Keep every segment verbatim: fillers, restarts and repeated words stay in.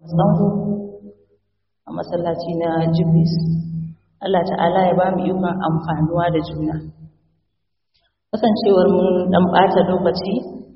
Sango a masallaci na Jibis. Allah ta'ala ya ba mu ikon amfanuwa da juna. Kasancewar mun dan ɓata lokaci,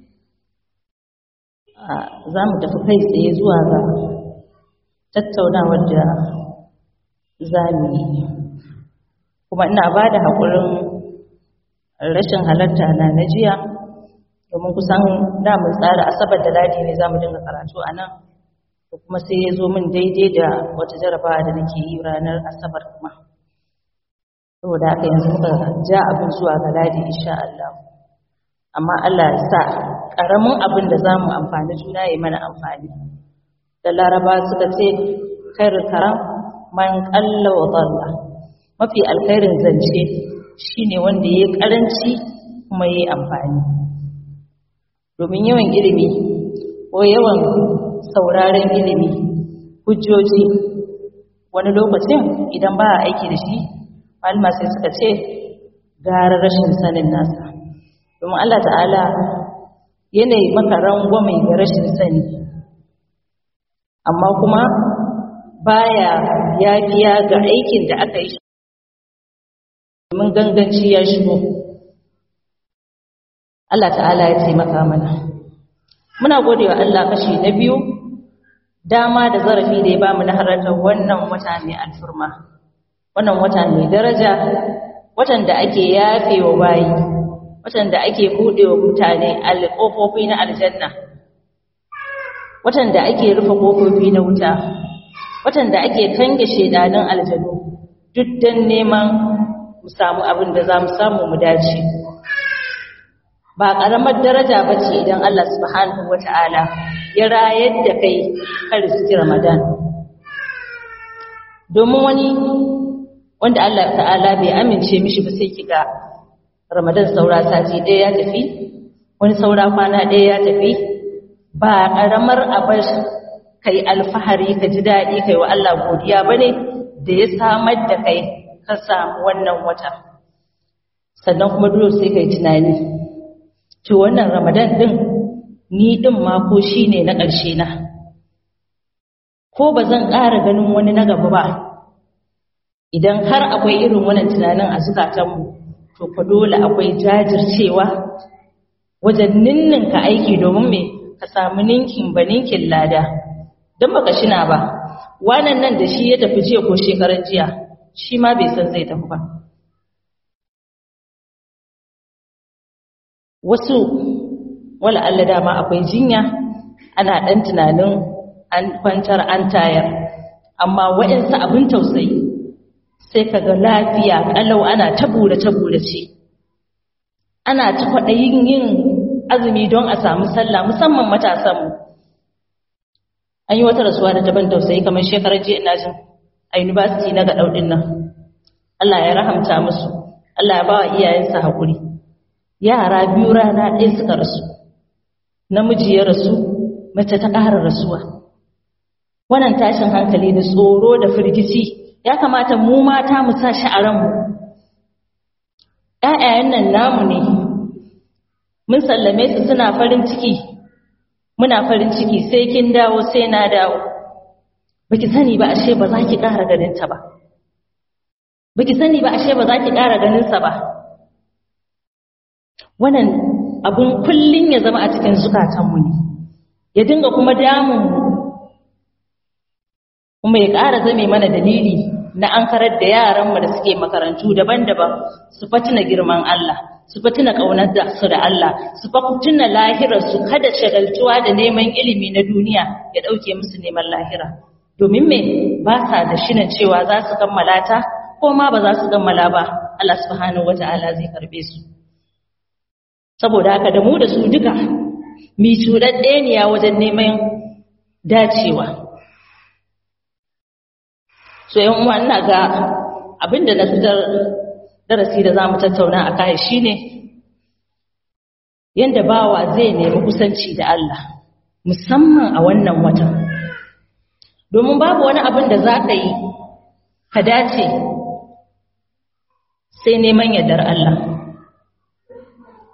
za mu tafi kai tsaye zuwa ga tattaunawar da za mu yi. Kuma ina ba da haƙurin rashin halarta na na jiya, domin kusan damun tsara asabar da ladi ne za mu dinga karatu a nan, kuma sai ya zo min daidai da wata jarabawa da nake yi ranar asabar kuma. Saboda haka yanzu muka ja abin zuwa ga ladi insha Allah. Amma Allah ya sa ƙaramin abin da za mu amfani juna ya mana amfani. Da Laraba suka ce khairul karam man qalla wa dhalla. Mafi alkhairin zance shine wanda yayi karanci kuma yayi amfani. Domin yawan ilimi ko yawan sauraren ilimi, hujjoji, wani lokacin idan ba a aiki da shi, malama sai suka ce gara rashin sanin nasa. Domin Allah ta'ala yanayi maka rangwame da rashin sani, amma kuma baya yafiya ga aikin da aka yi domin ganganci ya shigo. Allah ta'ala ya taimaka mana. Muna gode wa Allah kashi na biyu, dama da zarafi da ya bamu na halartar wannan wata mai alfurma, wannan wata mai daraja, watan da ake yafe wa bayi, watan da ake buɗe wa mutane ƙofofi na aljanna, watan da ake rufe ƙofofi na wuta, watan da ake kange shedanin aljanu, duk don neman mu samu abin da za mu samu mu dace. Ba ƙaramar daraja ba ce idan Allah subhanahu wa ta'ala ya rayar da kai har riski Ramadan. Domin wani wanda Allah ta'ala bai amince mishi ba sai kiga Ramadan saura sati ɗaya ya tafi, wani saura kwana ɗaya ya tafi, ba ƙaramar abar kai alfahari ka ji daɗi kai wa Allah godiya ba ne da ya samar da kai ka samu wannan wata. Sannan kuma dole sai kai tunani, to wannan Ramadan din ni din ma ko shine na ƙarshe na, ko ba zan ƙara ganin wani na gaba ba. Idan har akwai irin wannan tunanin a zukatanmu, to fa dole akwai jajircewa wajen ninninka aiki domin me ka samu ninkin ba ninkin lada. Don baka shina ba, wannan nan da shi ya tafi jiya ko shekaran jiya, shi ma bai san zai tafi ba. Wasu wala Allah dama akwai jinya, ana ɗan tunanin an kwantar an tayar, amma waɗansu abin tausayi sai kaga lafiya ƙalau ana ta bure-bure ce, ana ta kwaɗayin yin azumi don a samu sallah, musamman matasanmu. An yi wata rasuwa da taban tausayi kamar shekarar jiya ina jin a university na Gaɗau ɗin nan. Allah ya rahamta musu, Allah ya ba wa iyayensa haƙuri. Yara biyu rana ɗaya suka rasu, namiji ya rasu, mace ta ƙara rasuwa. Wannan tashin hankali da tsoro da firgici ya kamata mu mata mu sa shi a ranmu. ‘Ya'yayen nan namu ne, mun sallame su suna farin ciki, muna farin ciki sai kin dawo sai na dawo. Baki sani ba ashe ba za ki ƙara ganinta ba. Baki sani ba ashe ba za ki ƙara ganinsa ba. Wannan abun kullum ya zama a cikin zukatanmu ne, ya dinga kuma damunmu, kuma ya ƙara zame mana dalili na an karar da yaranmu da suke makarantu daban-daban su fatina girman Allah, su fatina ƙaunar da su da Allah, su fatina lahirarsu, kada shagaltuwa da neman ilimi na duniya ya ɗauke musu neman lahira. Domin me ba sa da shirin cewa za su kammala ta ko ma ba za su kammala ba, Allah subhanahu wata'ala zai karbe su. Saboda haka da mu da su duka mi cuɗaɗɗeniya wajen neman dacewa. So yan uwa ina ga abinda na fitar darasi da zamu tattauna a kai shine yanda bawa zai nemi kusanci da Allah musamman a wannan watan. Domin babu wani abin da za ka yi ka dace sai neman yardar Allah.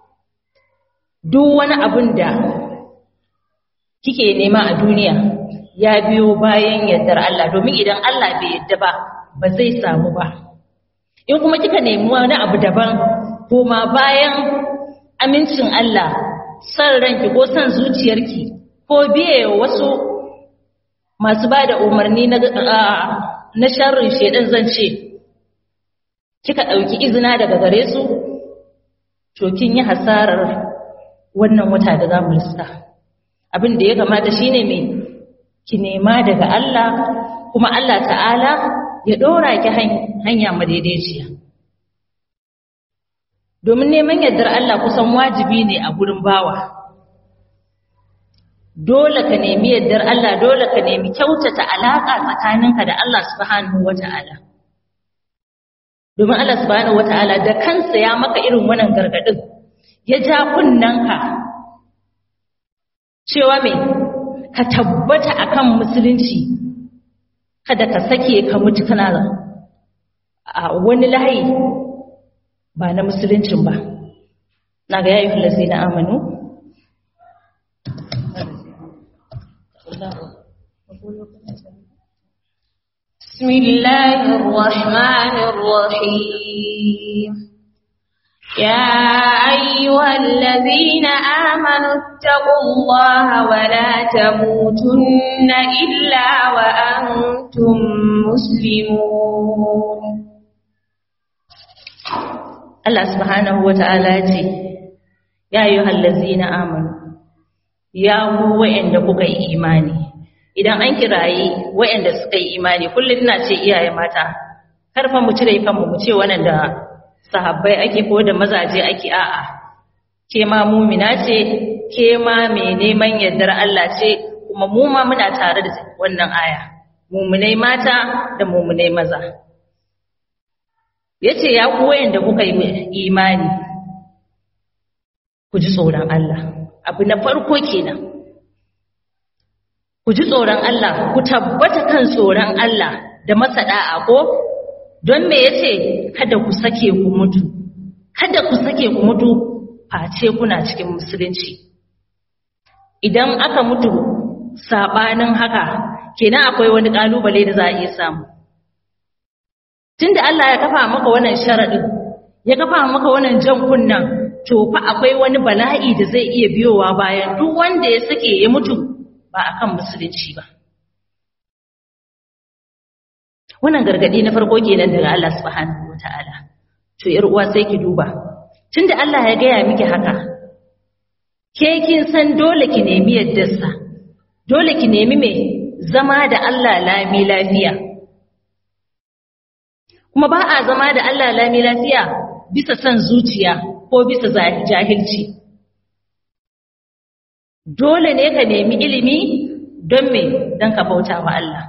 Duk wani abin da kike nema a duniya ya biyo bayan yardar Allah, domin idan Allah bai yadda ba ba zai samu ba. In kuma kika nemi wani abu daban kuma bayan amincin Allah, san ranki ko san zuciyarki ko biye wasu masu ba da umarni na na sharrin shedan zan ce, kika ɗauki izina daga gare su, to kin yi hasarar wannan wata da zamu lissa. Abin da ya kamata shine me ki nema daga Allah, kuma Allah ta'ala ya ɗora ki hanya madaidaiciya. Domin neman yardar Allah kusan wajibi ne a gurin bawa. Dole ka nemi yardar Allah, dole ka nemi kyautata alaƙa tsakaninka da Allah subhanahu wata'ala. Domin Allah subhanahu wata'ala da kansa ya maka irin wannan gargadin, ya ja kunnanka cewa me ka tabbata akan musulunci, kada ka sake ka mutu kana a wani layi ba na musuluncin ba. Na ga yayi lazina amanu Bismillahir Rahmanir Rahim. Ya ayyuhallazina amanu taqullaha wa la tamutunna illa wa antum muslimun. Allah subhanahu wata'ala ce, ya ayyuhallazina amanu, ya ku wa'anda kuka yi imani. Idan an kirayi wa'anda suka yi imani, kullum ina ce iyaye mata, karfa mu cire kanmu mu ce wannan da sahabbai ake ko da mazaje ake, a'a, ke ma mumina ce, ke ma mai neman yardar Allah ce, kuma mu ma muna tare da wannan aya, muminai mata da muminai maza. Yace ya ku wayanda kuka yi imani, ku ji tsoron Allah. Abu na farko kenan, ku ji tsoron Allah, ku tabbata kan tsoron Allah da masa da'a ko. Don me yace kada ku sake ku mutu, kada ku sake ku mutu face kuna cikin musulunci. Idan aka mutu sabanin haka, kenan akwai wani kalubale da za a iya samu. Tunda Allah ya kafa maka wannan sharadin, ya kafa maka wannan jan kunnan, to fa akwai wani bala'i da zai iya biyowa bayan duk wanda ya sake ya mutu ba akan musulunci ba. Wannan gargadi na farko kenan daga Allah subhanahu wataala. To yar uwa sai ki duba, tunda Allah ya gaya miki haka, ke kin san dole ki nemi yaddarsa, dole ki nemi me zama da Allah lami lafiya. Kuma ba a zama da Allah lami lafiya bisa son zuciya ko bisa jahilci. Dole ne ka nemi ilimi don me don ka bauta wa Allah.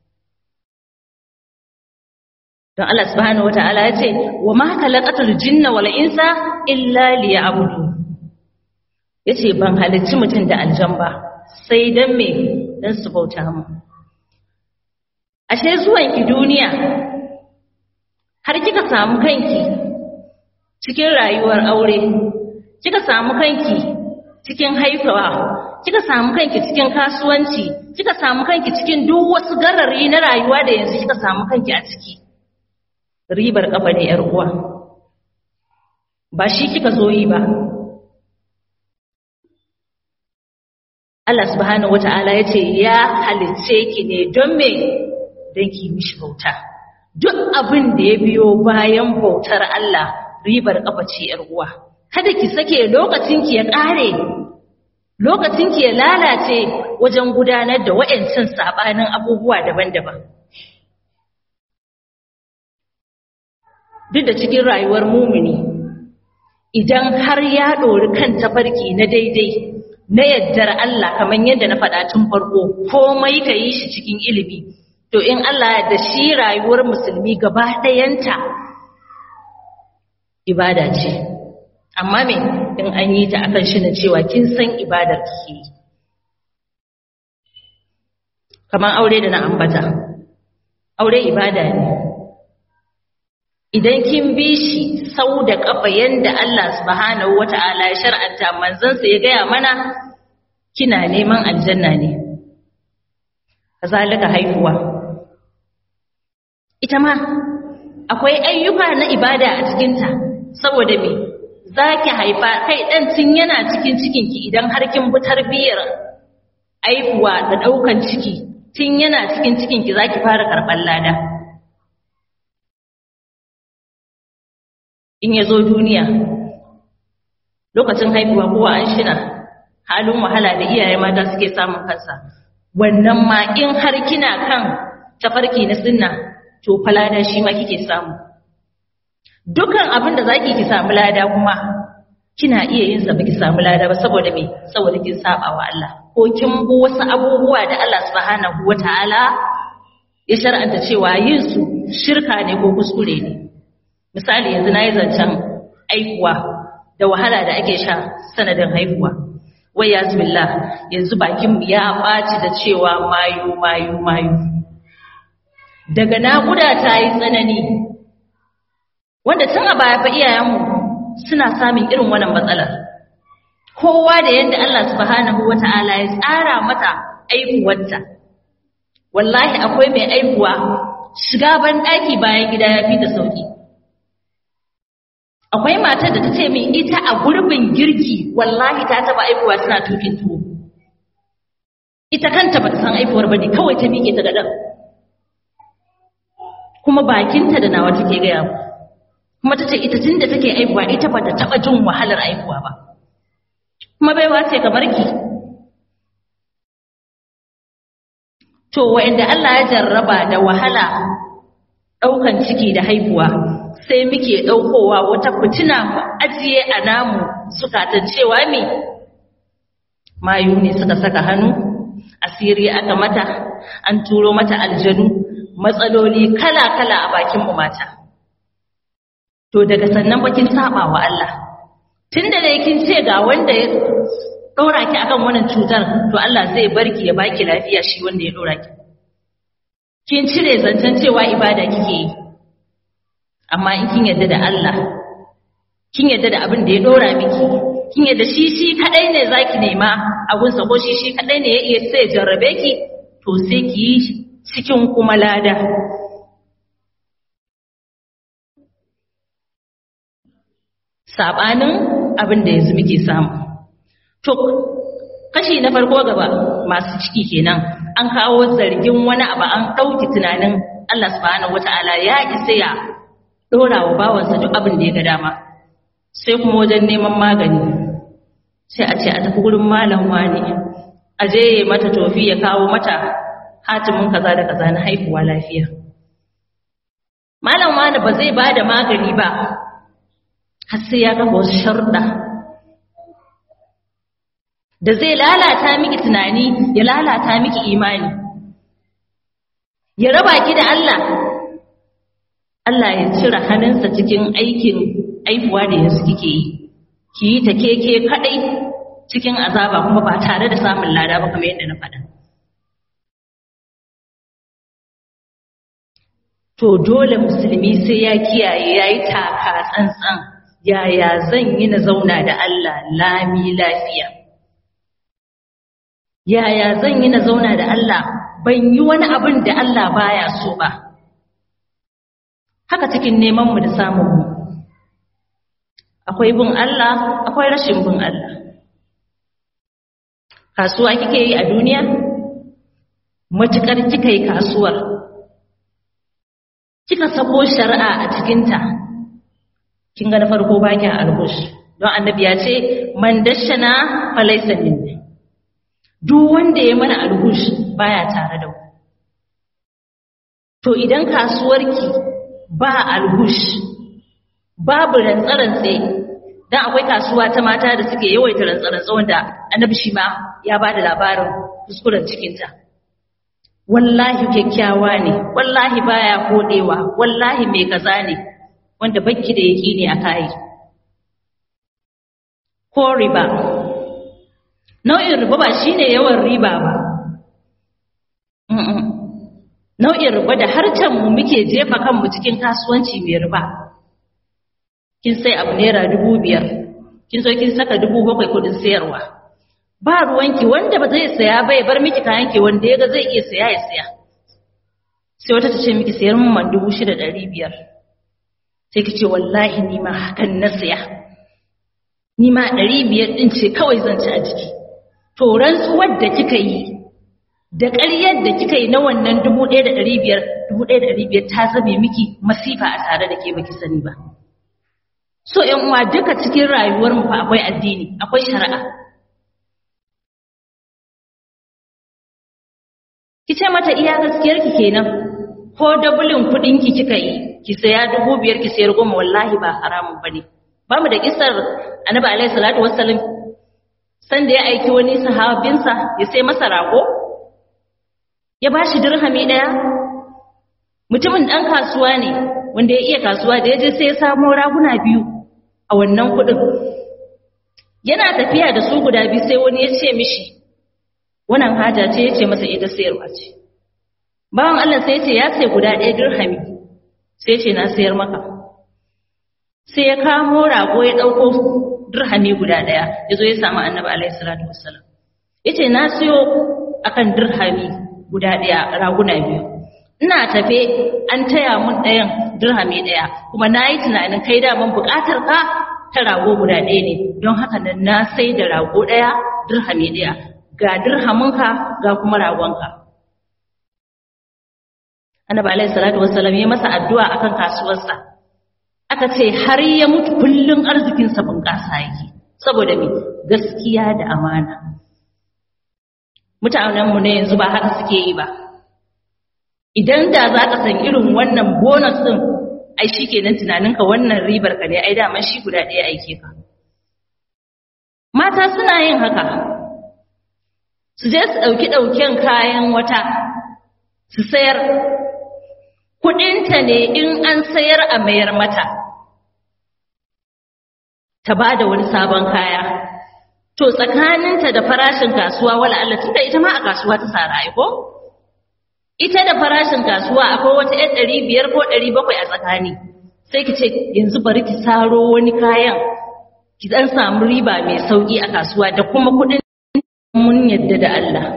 Don Allah subhanahu wata'ala ya ce, wa ma khalaqatul jinna wal insa illa liya'budu. Yace ban halicci mutum da aljan ba sai dan me dan su bauta mu. Ashe zuwan ki duniya har kika samu kanki cikin rayuwar aure, kika samu kanki cikin haifawa, kika samu kanki cikin kasuwanci, kika samu kanki cikin duk wasu garari na rayuwa da yanzu kika samu kanki a ciki. Ribar kafa ne yar uwa, ba shi kika zo yi ba. Allah subhanahu wata'ala ya ce ya halicce ki ne don me don ki mishi bauta. Duk abin da ya biyo bayan bautar Allah ribar kafa ce yar uwa. Kada ki sake lokacin ki ya kare, lokacin ki ya lalace wajen gudanar da wa'ancin sabanin abubuwa daban-daban. Duk da cikin rayuwar mumini, idan har ya ɗori kan tafarki na daidai na yaddar Allah kamar yadda na faɗa tun farko, komai ka yi shi cikin ilimi, to in Allah ya da shi rayuwar musulmi gaba ɗayanta ibada ce. Amma me in an yi ta akan shi na cewa kin san ibadar kike yi. Kamar aure da na ambata, aure ibada ne. Idan kin bi shi sau da ƙafa yanda Allah subhanahu wata'ala ya shar'anta, manzansa ya gaya mana, kina neman aljanna ne. kazalika haihuwa ita ma akwai ayyuka na ibada a cikinta saboda me zaki haifa kai dan tun yana cikin cikinki idan har kin bi tarbiyyar haihuwa da daukan ciki tun yana cikin cikinki zaki fara karban lada in yazo duniya lokacin haihuwa kowa an shina halin wahala da iyaye mata suke samun kansa wannan ma in har kina kan tafarki na sunna to falada shi ma kike samu dukan abin da zaki ki samu lada kuma kina iya yin sa baki samu lada ba saboda me saboda kin saba wa Allah ko kin bu wasu abubuwa da Allah subhanahu wataala ya shar'anta cewa yin su shirka ne ko kuskure ne misali yanzu nayi zancen aihuwa da wahala da ake sha sanadin haihuwa wai yazbillah yanzu bakin ya baci da cewa mayu mayu mayu daga naƙuda ta yi tsanani wanda tun a baya fa iyayenmu suna samun irin wannan matsalar kowa da yadda Allah subhanahu wata'ala ya tsara mata aihuwarta wallahi akwai mai aihuwa shiga ban ɗaki bayan gida ya fi da sauki akwai matar da ta ce min ita a gurbin girki wallahi ta taba aihuwa tana tukin tuwo ita kanta ba ta san aihuwar ba ne kawai ta miƙe ta gadan kuma bakinta da nawa take gaya mu kuma tace ita tunda take aihuwa ita ba ta taba jin wahalar aihuwa ba kuma baiwa ce kamar ki to wanda Allah ya jarraba da wahala daukan ciki da haihuwa sai muke daukowa wata fitina mu ajiye a namu zukatan cewa me mayu ne suka saka hannu asiri aka mata an turo mata aljanu matsaloli kala-kala a bakin mu mata to daga sannan bakin saba wa Allah tunda da kin ce ga wanda ya dora ki akan wannan cutar to Allah zai barki ya baki lafiya shi wanda ya dora ki kin cire zancen cewa ibada kike yi amma in kin yarda da Allah kin yarda da abin da ya dora miki kin yarda shi shi kadai ne zaki nema abun sa ko shi shi kadai ne ya iya sai jarrabe ki to sai ki yi cikin kuma lada sabanin abin da yanzu muke samu to kashi na farko gaba masu ciki kenan an kawo zargin wani abu an dauki tunanin Allah subhanahu wataala ya isa ya dora wa bawansa duk abin da ya ga dama sai kuma wajen neman magani sai a ce a tafi gurin malam wani a je mata tofi ya kawo mata hatimin kaza da kaza na haihuwa lafiya malam wani ba zai bada magani ba har sai ya kafa wasu sharuɗa da zai lalata miki tunani ya lalata miki imani ya raba ki da Allah Allah ya cire hannunsa cikin aikin aihuwa da yanzu kike yi ki yi ta keke kadai cikin azaba kuma ba tare da samun lada ba kamar yadda na faɗa to dole musulmi sai ya kiyaye yayi taka tsantsan yaya zan yi na zauna da Allah lami lafiya yaya zan yi na zauna da Allah ban yi wani abin da Allah baya so ba haka cikin neman mu da samun mu akwai bin Allah akwai rashin bin Allah kasuwa kike yi a duniya matukar kika yi kasuwar kika sako shari'a a cikinta kin ga na farko baki albush don annabi ya ce man dashana falaysa minni duk wanda ya mana albush baya tare da ku to idan kasuwarki ba albush babu rantsarantse dan akwai kasuwa ta mata da suke yawaita rantsarantse wanda annabi shi ma ya bada labarin kuskuren cikinta wallahi kyakkyawa ne wallahi baya kodewa wallahi mai kaza ne wanda bakki da yaqini a kai ko riba nau'in riba ba shine yawan riba ba mm nau'in riba da harcen mu muke jefa kanmu cikin kasuwanci mai riba kin sai abu naira dubu biyar kin so kin saka dubu bakwai kudin sayarwa ba ruwanki wanda ba zai saya bai bar miki kayanki wanda ya ga zai iya saya ya saya sai wata ta ce miki sayar mun man dubu shida ɗari biyar sai ki ce wallahi ni ma hakan na saya ni ma ɗari biyar ɗin ce kawai zan ci a jiki to rantsuwar da kika yi da ƙaryar da kika yi na wannan dubu ɗaya da ɗari biyar dubu ɗaya da ɗari biyar ta zame miki masifa a tare da ke baki sani ba so ƴan uwa duka cikin rayuwar mu fa akwai addini akwai shari'a ki ce mata iya gaskiyar ki kenan ko dabulin kuɗin ki kika yi ki saya dubu biyar ki sayar goma wallahi ba haramun bane ba mu da kisar annabi alaihi salatu wassalam san da ya aiki wani sahabinsa ya sai masa rago ya bashi dirhami daya mutumin dan kasuwa ne wanda ya iya kasuwa da yaje sai ya samu raguna biyu a wannan kudin yana tafiya da su guda biyu sai wani ya ce mishi wannan haja ce ya ce masa ita sayarwa ce bawan Allah sai ya ce ya sai guda ɗaya dirhami sai ya ce na sayar maka sai ya kamo rago ya ɗauko dirhami guda ɗaya ya zo ya samu annabi alaihi salatu wassalam ya ce na siyo akan dirhami guda ɗaya raguna biyu ina tafe an taya mun ɗayan dirhami ɗaya kuma na yi tunanin kai daman buƙatar ka ta rago guda ɗaya ne don haka nan na sai da rago ɗaya dirhami ɗaya ga dirhaminka ga kuma ragonka annabi alaihi salatu wassalam ya masa addu'a akan kasuwarsa aka ce har ya mutu kullun arzikinsa bunƙasa yake saboda me gaskiya da amana mutanenmu ne yanzu ba haka suke yi ba idan da za ka san irin wannan bonus din ai shi kenan tunaninka wannan ribar ka ne ai daman shi guda ɗaya aike ka mata suna yin haka su je su ɗauki ɗauken kayan wata su sayar kuɗinta ne in an sayar a mayar mata ta ba da wani sabon kaya to tsakaninta da farashin kasuwa wala Allah tunda ita ma a kasuwa ta sara ai ko ita da farashin kasuwa akwai wata ɗari ɗari biyar ko ɗari bakwai a tsakani sai ki ce yanzu bari ki saro wani kayan ki dan samu riba mai sauki a kasuwa da kuma kuɗin mun yadda da Allah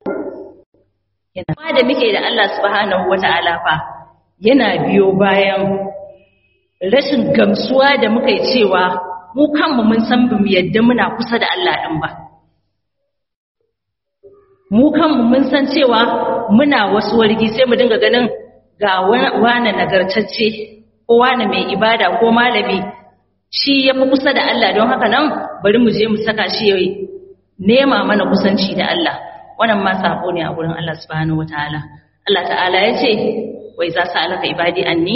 yana da muke da Allah subhanahu wataala fa yana biyo bayan rashin gamsuwa da muka yi cewa mu kanmu mun san bamu yadda muna kusa da Allah ɗin ba mu kanmu mun san cewa muna wasu wargi sai mu dinga ganin ga wani nagartacce ko wani mai ibada ko malami shi ya fi kusa da Allah don haka nan bari mu je mu saka shi ya nema mana kusanci da Allah wannan ma sako ne a gurin Allah subhanahu wataala Allah ta'ala ya ce wa iza sa'alaka ibadi anni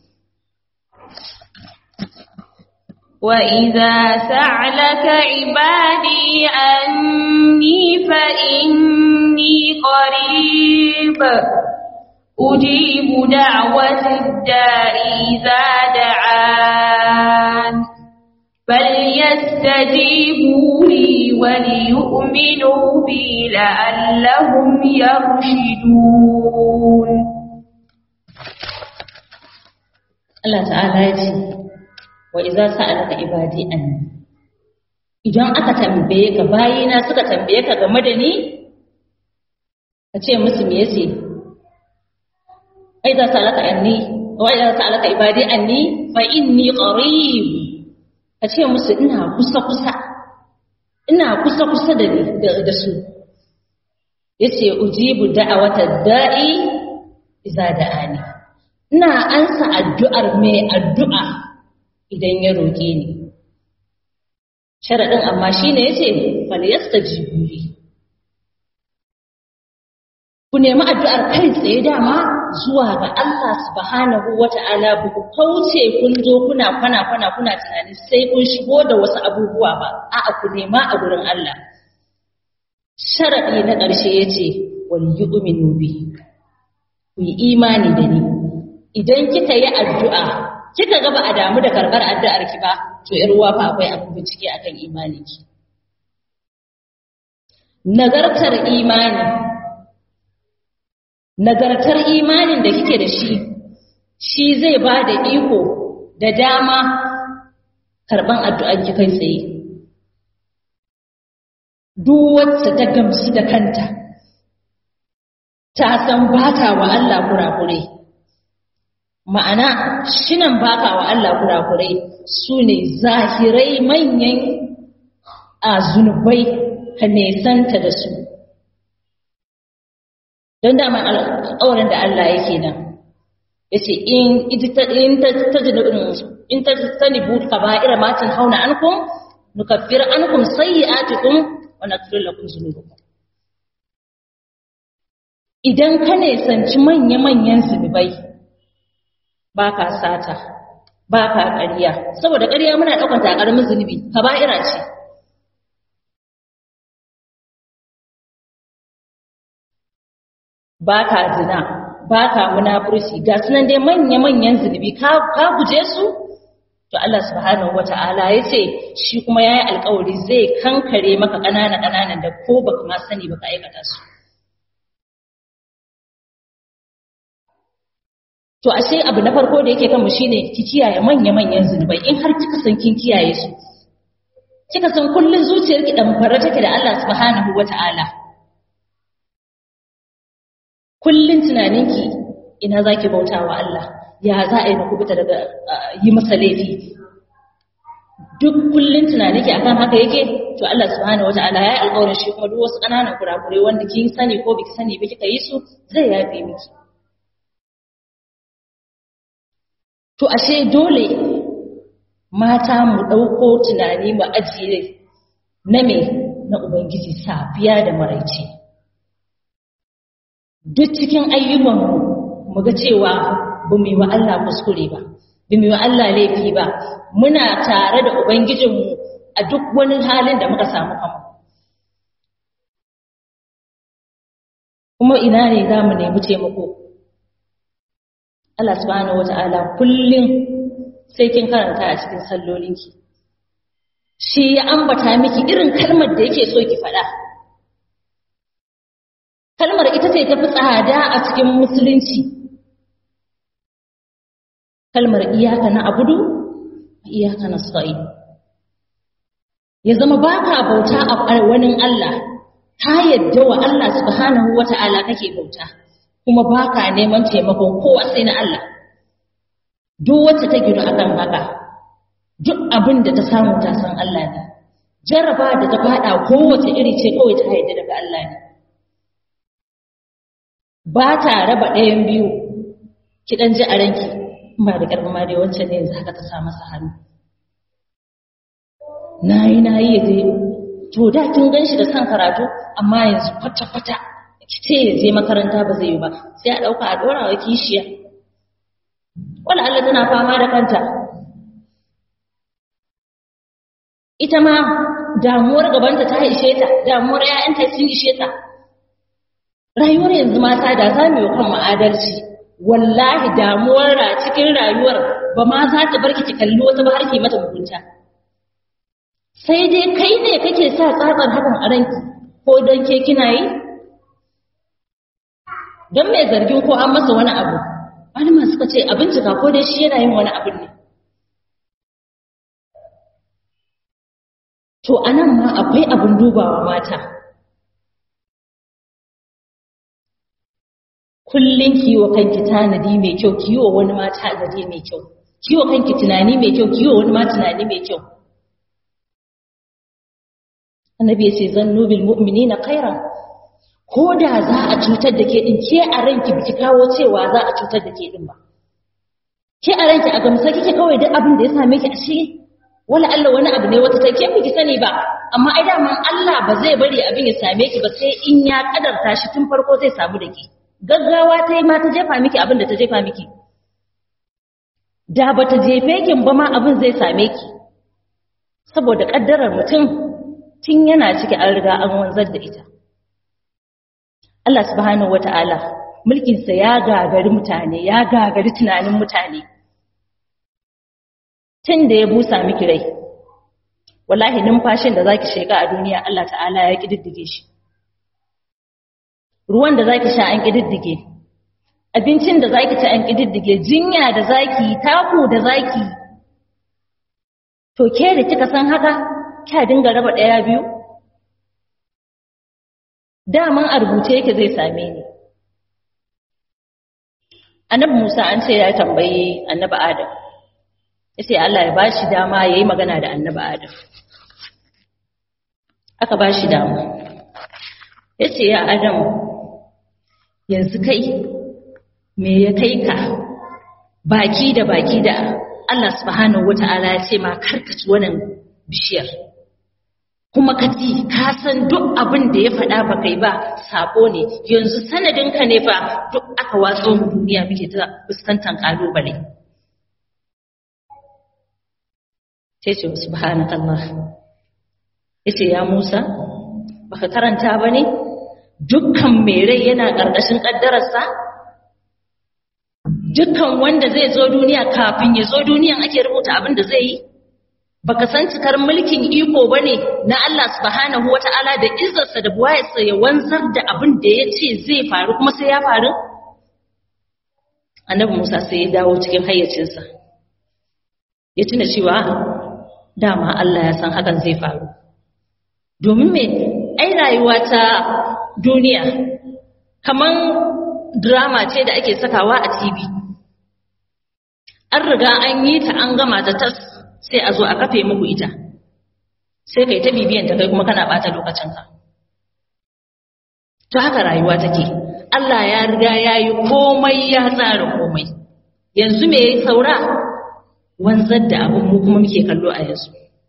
وَإِذَا سَأَلَكَ عِبَادِي عَنِّي فَإِنِّي قَرِيبٌ أُجِيبُ دَعْوَةَ الدَّاعِ إِذَا دَعَانِ فَلْيَسْتَجِيبُوا لِي وَلْيُؤْمِنُوا بِي لَعَلَّهُمْ يَرْشُدُونَ Allah ta'ala ya ce wa iza sa'alaka ibadi anni idan aka tambaye ka bayina suka tambaye ka game da ni ka ce musu me yace iza sa'alaka anni wa iza sa'alaka ibadi anni fa inni qarib ka ce musu ina kusa kusa ina kusa kusa da ni da su yace ujibu da'awatad da'i iza da'ani ina ansa addu'ar mai addu'a idan ya roƙe ni sharaɗin amma shi ne ya ce faliyasta jiburi ku nemi addu'ar kai tsaye dama zuwa ga Allah subhanahu wa ta'ala ba ku kauce kun zo kuna kwana-kwana kuna tunani sai kun shigo da wasu abubuwa ba a'a ku nema a gurin Allah sharaɗi na ƙarshe ya ce wal yu'minu bi ku yi imani da ni idan kika yi addu'a kika ga ba a damu da karɓar addu'ar ki ba to yar uwa fa akwai abin bincike akan imani ki nagartar imani nagartar imanin da kike da shi shi zai ba da iko da dama karɓan addu'ar ki kai tsaye duk wacce ta gamsu da kanta ta san baka wa Allah kurakure, ma'ana shinan baka wa Allah kurakure su ne zahirai manyan a zunubai ka nesanta da su. Don dama alƙawarin da Allah yake nan ya ce in ta tanibu kaba'ira ma hauna ankum nukaffir ankum sayyi'atikum wa naghfir lakum dhunubakum. Idan ka nesanci manya-manyan zunubai ba ka sata ba ka ƙarya, saboda ƙarya muna ɗaukar ta ƙaramin zunubi kaba'ira ce. Ba ka zina ba ka munafurci, ga sunan dai manya-manyan zunubi ka guje su, to Allah subhanahu wata'ala ya ce shi kuma ya yi alkawari zai kankare maka ƙanana-ƙananan da ko baka ma sani baka aikata su. To ashe abu na farko da yake kanmu shine ki kiyaye manya-manyan zunubai. In har kika san kin kiyaye su, kika san kullun zuciyarki dan fara take da Allah subhanahu wata'ala, kullun tunaninki ina zaki bautawa Allah, ya za a yi ku fita daga yi masa laifi, duk kullun tunaninki akan haka yake, to Allah subhanahu wata'ala ya yi alƙawarin shi kuma duk wasu ƙananan kurakurai wanda kin sani ko biki sani ba kika yi su zai yafe miki. To ashe dole mata mu ɗauko tunani mu ajiye na me na Ubangiji safiya da maraice. Duk cikin ayyukanmu mu ga cewa ba mu yi wa Allah kuskure ba, ba mu yi wa Allah laifi ba, muna tare da Ubangijinmu a duk wani halin da muka samu kanmu. Kuma ina ne za mu nemi taimako? Allah subhanahu wata'ala kullum sai kin karanta a cikin sallolinki. Shi ya ambata miki irin kalmar da yake so ki faɗa. Kalmar ita ce ta fi tsada a cikin musulunci. Kalmar iyaka na abudu, iyaka na sa'i. Ya zama baka bauta a wani Allah, ta yadda wa Allah subhanahu wata'ala kake bauta. Kuma ba ka neman taimakon kowa sai na Allah. Duk wacce ta gino akan haka, duk abin da ta samu ta san Allah ne. Jarraba da ta faɗa kowace iri ce kawai ta haida daga Allah ne. Ba ta raba ɗayan biyu, ki ɗan ji a ranki, ba da ƙarfi ma dai wancan ne yanzu haka ta sa masa hannu. Na yi na yi ya zai, to da kin gan shi da son karatu, amma yanzu kwata-kwata. Ce ya je makaranta ba zai yi ba, sai a ɗauka a ɗora wa kishiya. Wala Allah tana fama da kanta. Ita ma damuwar gabanta ta ishe ta, damuwar ‘ya'yanta sun ishe ta. Rayuwar yanzu mata da za mu yi kan ma'adalci, wallahi damuwar ra cikin rayuwar ba ma za ta barki ki kalli wata ba har ki mata mugunta. Sai dai kai ne kake sa tsatsar hakan a ranki, ko don ke kina yi? Don mai zargin ko an masa wani abu, malama suka ce a bincika ko dai shi yana yin wani abin ne. To a nan ma akwai abin dubawa mata. Kullum ki yi wa kanki tanadi mai kyau, ki yi wa wani ma tanadi mai kyau, ki yi wa kanki tunani mai kyau, ki yi wa wani ma tunani mai kyau. Annabi ya ce zannu bil mu'minina khairan. Ko da za a cutar da ke ɗin, ke a ranki biki kawo cewa za a cutar da ke ɗin ba. Ke a ranki a gamsa kike kawai duk abin da ya same ki a shi, wala Allah wani abu ne wata take biki sani ba, amma ai daman Allah ba zai bari abin ya same ki ba sai in ya kadarta shi tun farko zai samu da ke. Gaggawa ta yi ma ta jefa miki abin da ta jefa miki. Da ba ta jefe kin ba ma abin zai same ki. Saboda kaddarar mutum tun yana ciki an riga an wanzar da ita. Allah subhanahu wata'ala mulkinsa ya gagari mutane, ya gagari tunanin mutane. Tun da ya busa miki rai, wallahi numfashin da zaki sheka a duniya Allah ta'ala ya kididdige shi. Ruwan da zaki sha an kididdige, abincin da zaki ci an kididdige, jinya da zaki, taku da zaki. To ke da kika san haka, kya dinga raba ɗaya biyu? daman a rubuce yake zai same ni. Annabi Musa an ce ya tambayi Annabi Adam, ya ce Allah ya ba shi dama ya yi magana da Annabi Adam. Aka ba shi dama. Ya ce ya Adam, yanzu kai me ya kai ka baki da baki da Allah subhanahu wata'ala ya ce ma karkaci wannan bishiyar. Kuma ka ci ka san duk abin da ya faɗa ba kai ba sako ne, yanzu sanadinka ne fa duk aka watso mu duniya muke ta fuskantar kalubale. Sai ce subhanakallah, yace ya Musa baka karanta ba ne dukkan mai rai yana ƙarƙashin ƙaddararsa? Dukkan wanda zai zo duniya kafin ya zo duniyan ake rubuta abin da zai yi? Baka san cikar mulkin iko bane na Allah subhanahu wata'ala da izzarsa da buwayarsa ya wanzar da abin da ya ce zai faru kuma sai ya faru? Annabi Musa sai ya dawo cikin hayyacinsa, ya tuna cewa dama Allah ya san hakan zai faru. Domin me ai rayuwa ta duniya kaman drama ce da ake sakawa a T V. An riga an yi ta an gama ta tas, sai a zo a kafe muku ita, sai kai ta bibiyan ta kai kuma kana bata lokacinka. To haka rayuwa take, Allah ya riga ya yi komai ya tsara komai, yanzu me ya saura? Wanzar da abin mu kuma muke kallo a yanzu.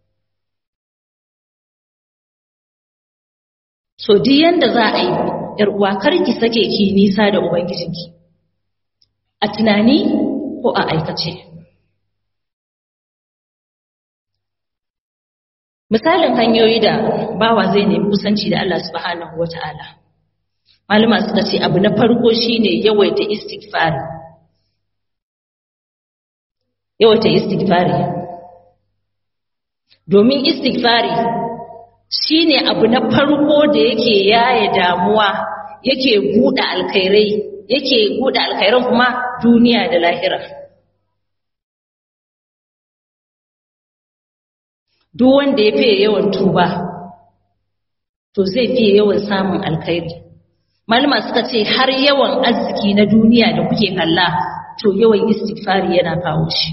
So duk yanda za a yi, ‘yar uwa kar ki sake ki nisa da Ubangijinki, a tunani ko a aikace. Misalin hanyoyi da bawa zai nemi kusanci da Allah subhanahu wa ta'ala. Malama suka ce abu na farko shine yawaita istighfari. Yawaita istighfari. Domin istighfari shine abu na farko da yake yaye damuwa, yake buɗe alkhairai, yake buɗe alkhairan kuma duniya da lahira. Duk wanda ya fiye yawan tuba, to zai fiye yawan samun alkhairi. Malama suka ce har yawan arziki na duniya da kuke kalla, to yawan istighfari yana kawo shi.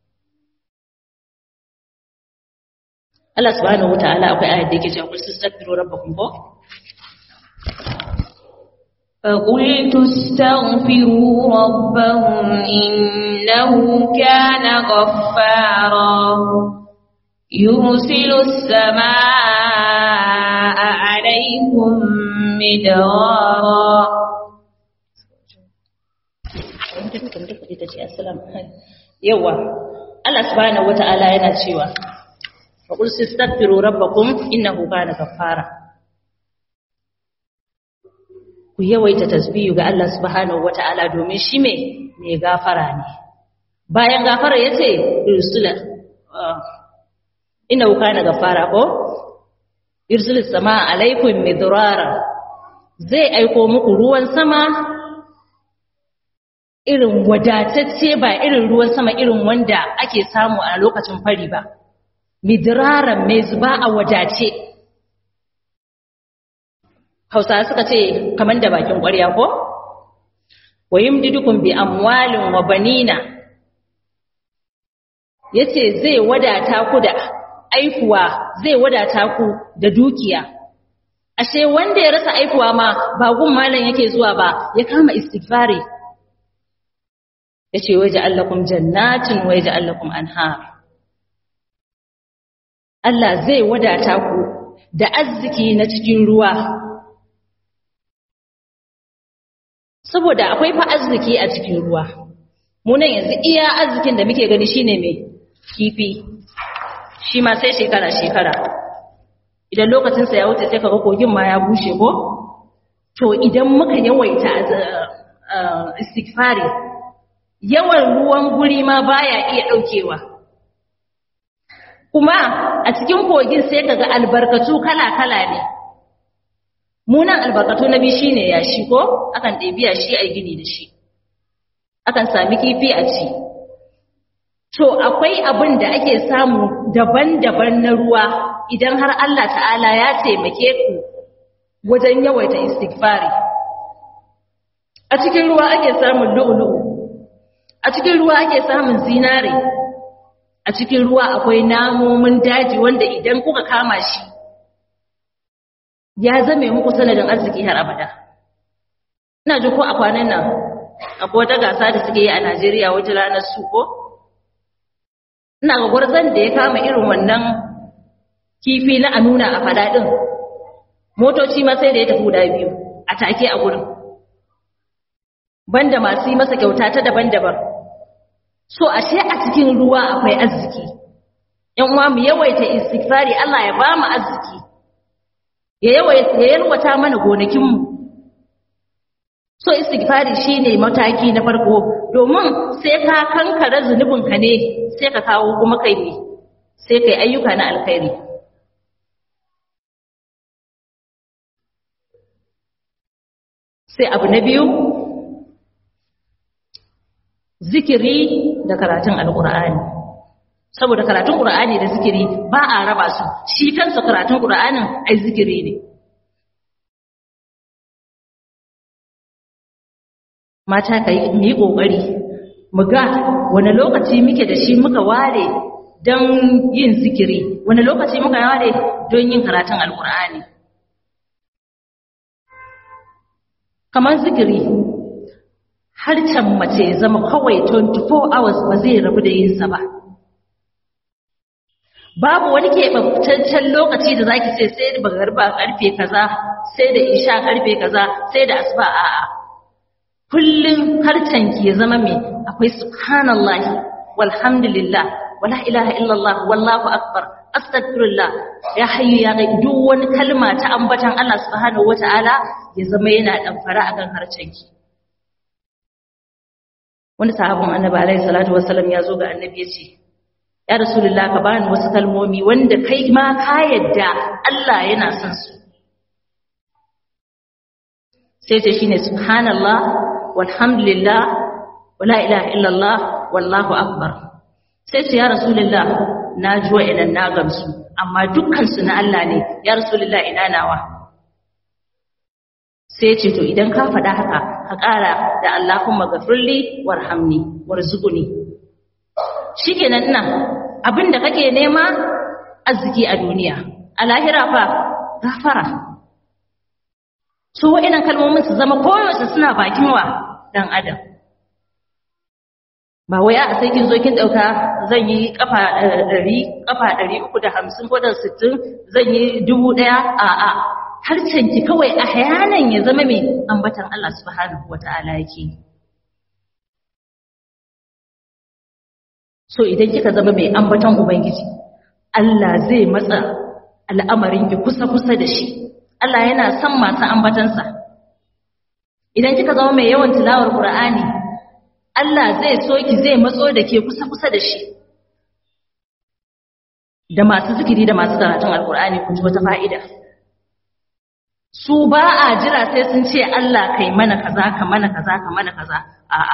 Allah subhanahu wataala akwai ayat da yake cewa kul tastaghfiru rabbakum ko فقلت استغفروا ربهم إنه كان غفارا يرسل السماء عليكم مدرارا. yawa Allah subhanahu wataala yana cewa فقل استغفروا ربكم إنه كان غفارا. ku yawaita tasbihu ga Allah subhanahu wata'ala domin shi me mai gafara ne. Bayan gafara yace rusula innahu kana gafara ko yursilis samaa alaikum midrara, zai aiko muku ruwan sama irin wadatacce, ba irin ruwan sama irin wanda ake samu a lokacin fari ba, midraran mai zuba a wadace. Hausa suka ce kaman da bakin ƙwarya ko? Wa yumdidukum bi amwalin wa banina, yace zai wadata ku da aifuwa, zai wadata ku da dukiya. Ashe wanda ya rasa aifuwa ma ba gun malam yake zuwa ba, ya kama istighfari. Yace waja'al lakum jannatin wa yaj'al lakum anhar. Allah zai wadata ku da arziki na cikin ruwa. Saboda akwai fa arziki a cikin ruwa. Mu nan yanzu iya arzikin da muke gani shine mai kifi. Shi ma sai shekara shekara. Idan lokacin sa ya wuce sai kaga kogin ma ya bushe ko? To idan muka yawaita istighfari, yawan ruwan guri ma baya iya daukewa. Kuma a cikin kogin sai kaga albarkatu kala-kala ne. Munan albarkatu na biyu shine yashi ko, akan ɗebi yashi a gini da shi, akan sami kifi a ci. To akwai abin da ake samu daban-daban na ruwa idan har Allah ta'ala ya taimake ku wajen yawaita istighfari. A cikin ruwa ake samun lu'lu'u, a cikin ruwa ake samun zinare, a cikin ruwa akwai namomin daji wanda idan kuka kama shi ya zame muku sanadin arziki har abada. Ina ji ko a kwanan nan akwai wata gasa da suke yi a Najeriya wajen ranar su ko? Ina ga gwarzon da ya kama irin wannan kifi na a nuna a fadaɗin, motoci ma sai da ya tafi guda biyu a take a gurin, banda masu yi masa kyauta ta daban-daban. So ashe a cikin ruwa akwai arziki. ‘Yan uwa mu yawaita istighfari, Allah ya ba mu arziki, ya yawaita ya yalwata mana gonakinmu. So istighfari shine mataki na farko, domin sai ka kankare zunubinka ne sai ka kawo kuma kai ne, sai kai ayyuka na alkhairi. Sai abu na biyu, zikiri da karatun alkur'ani. Saboda karatun qur'ani da zikiri ba a raba su, shi kansa karatun qur'anin ai zikiri ne. Mata kai mu yi kokari mu ga wani lokaci muke da shi muka ware don yin zikiri, wani lokaci muka ware don yin karatun alkur'ani. Kamar zikiri, harcen mace ya zama kawai twenty-four hours ba zai rabu da yinsa ba. Babu wani keɓantaccen lokaci da zaki ce sai da bagarba karfe kaza, sai da isha karfe kaza, sai da asuba a'a. Kullum harcen ki ya zama mai akwai subhanallah, walhamdulillah, wala ilaha illallah, wallahu akbar, astaghfirullah, ya hayyu ya qayyum. Duk wani kalma ta ambatan Allah subhanahu wataala ya zama yana damfara akan harcen ki. Wani sahabin annabi alaihi salatu wassalam ya zo ga annabi ya ce, ya rasulullah ka bani wasu kalmomi wanda kai ma ka yadda Allah yana son su. Sai ce shine subhanallah, walhamdulillah, wala ilaha illallah, wallahu akbar. Sai ce ya rasulullah na ji wa'annan na gamsu, amma dukkan su na Allah ne, ya rasulullah ina nawa. Sai ce to idan ka faɗa haka ka ƙara da Allahumma ghafirli warhamni warzuqni. Shikenan ina abinda kake nema arziki a duniya, a lahira fa gafara. So wa'annan kalmomin su zama koyaushe suna bakin wa dan adam. Ba wai a sai kin zo kin dauka zan yi kafa ɗari, kafa ɗari uku da hamsin ko da sittin, zan yi dubu ɗaya, a'a. Harcenki kawai a hayanan ya zama mai ambatan Allah subhanahu wata'ala yake. So idan kika zama mai ambatan Ubangiji, Allah zai matsa al'amarinki kusa-kusa da shi. Allah yana son masu ambatansa. Idan kika zama mai yawan tilawar Qur'ani, Allah zai so ki zai matso da ke kusa-kusa da shi. Da masu zikiri da masu karatun Al-Qur'ani kun ji wata fa'ida. Su ba a jira sai sun ce Allah kai mana kaza ka mana kaza ka mana kaza, a'a.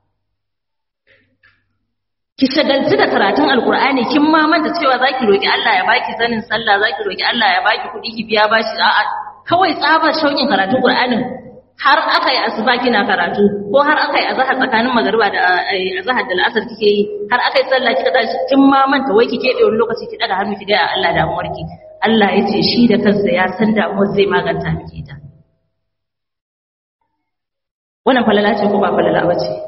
Ki shagalci da karatun Alkur'ani, kin ma manta cewa zaki roki Allah ya baki sanin sallah, zaki roki Allah ya baki kuɗi ki biya bashi, a'a. Kawai tsabar shaukin karatun Qur'anin har akai asuba kina karatu, ko har akai azhar tsakanin magariba da azhar da al'asar kike yi, har akai sallah kika tashi kin ma manta wai kike da wani lokaci ki daga hannu ki ga Allah da muwarki. Allah ya ce shi da kansa ya san damuwar zai maganta miki ta. Wannan falala ce ko ba falala ba ce?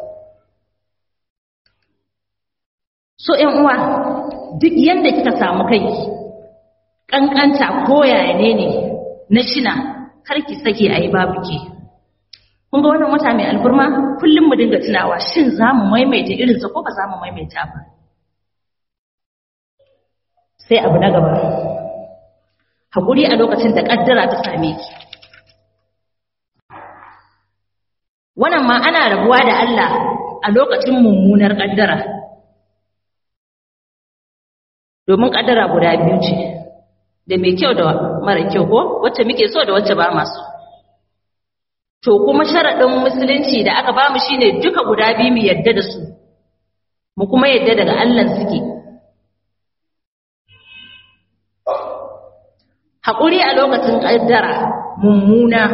So ‘yan uwa, duk yanda kika samu kai, ƙanƙanta ko yaya ne ne na shina, kar ki sake a yi babu ke. Kun ga wannan wata mai alburma, kullum mu dinga tunawa shin za mu maimaita irinsa ko ba za mu maimaita ba. Sai abu na gaba. Haƙuri a lokacin da ƙaddara ta same ki. Wannan ma ana rabuwa da Allah a lokacin mummunar ƙaddara. Domin ƙaddara guda biyu ce, da mai kyau da mara kyau ko wacce muke so da wacce ba masu. To kuma sharaɗin musulunci da aka ba mu shine duka guda biyu mu yadda da su, mu kuma yadda daga Allah suke. haƙuri a lokacin ƙaddara mummuna